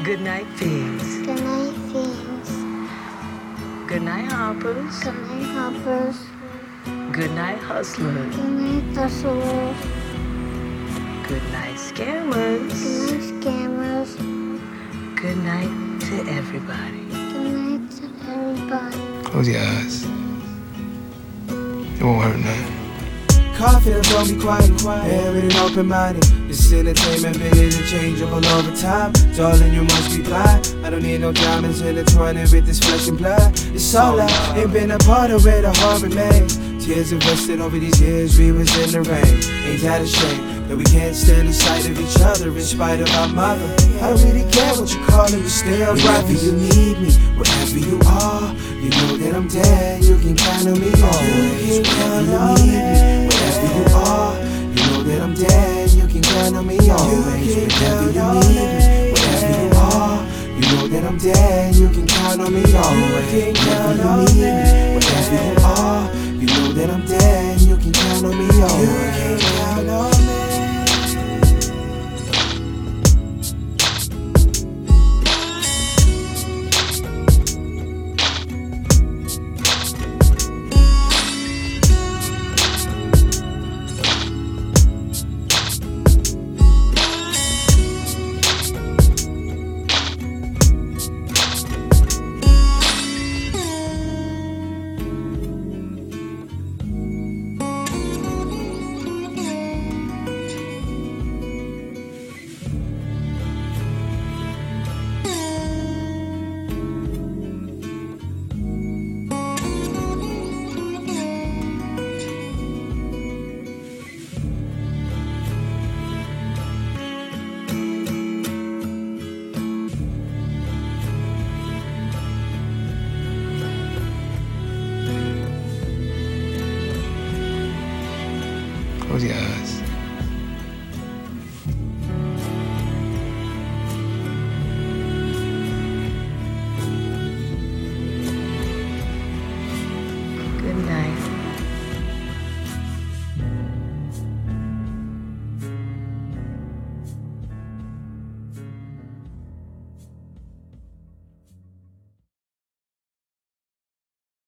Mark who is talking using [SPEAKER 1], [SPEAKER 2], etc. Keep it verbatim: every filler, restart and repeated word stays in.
[SPEAKER 1] Good night, fiends.
[SPEAKER 2] Good night, fiends.
[SPEAKER 1] Good night, hoppers.
[SPEAKER 2] Good night, hoppers.
[SPEAKER 1] Good night, hustlers.
[SPEAKER 2] Good night, hustlers.
[SPEAKER 1] Good night, scammers.
[SPEAKER 2] Good night, scammers.
[SPEAKER 1] Good night to everybody.
[SPEAKER 2] Good night to everybody.
[SPEAKER 3] Close your eyes. It won't hurt nothing.
[SPEAKER 4] Confident, don't be quiet, quiet, and open-minded. This entertainment been interchangeable over time. Darling, you must be blind. I don't need no diamonds intertwining with this flesh and blood. It's all I ain't been a part of where the heart remains. Tears invested over these years, we was in the rain. Ain't that a shame that we can't stand the sight of each other in spite of our mother? I don't really care what you call it, we still wherever you need me, wherever you are, you know that I'm there. You can count on me always. You can count on me. Wherever you are, you know that I'm there. You can count on me always. Whenever you need me, wherever you are, you know that I'm there. You can count on me always. Whenever you need me, wherever you are, you know that I'm there. You can count on me always. You can count on me.
[SPEAKER 3] Close your eyes.